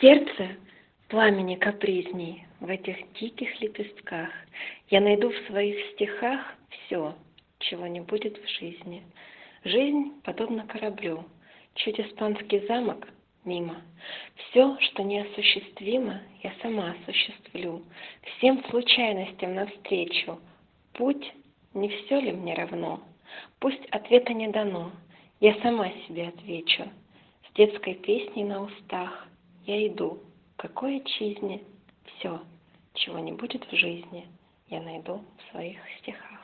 Сердце пламени капризней в этих диких лепестках. Я найду в своих стихах все, чего не будет в жизни. Жизнь подобна кораблю, чуть испанский замок мимо. Все, что неосуществимо, я сама осуществлю. Всем случайностям навстречу. Путь, не все ли мне равно? Пусть ответа не дано, я сама себе отвечу. С детской песней на устах я иду, к какой отчизне? Все, чего не будет в жизни, я найду в своих стихах.